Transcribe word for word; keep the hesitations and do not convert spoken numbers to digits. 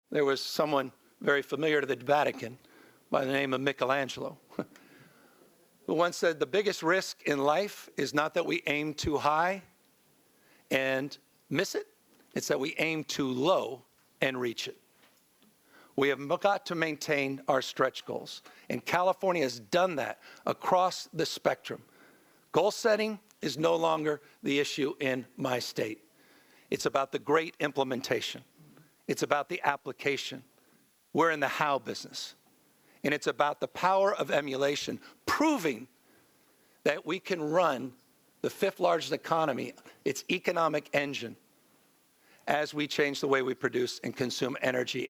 There was someone very familiar to the Vatican by the name of Michelangelo, who once said the biggest risk in life is not that we aim too high and miss it, it's that we aim too low and reach it. We have got to maintain our stretch goals, and California has done that across the spectrum. Goal setting is no longer the issue in my state. It's about the great implementation. It's about the application. We're in the how business. And it's about the power of emulation, proving that we can run the fifth largest economy, its economic engine, as we change the way we produce and consume energy.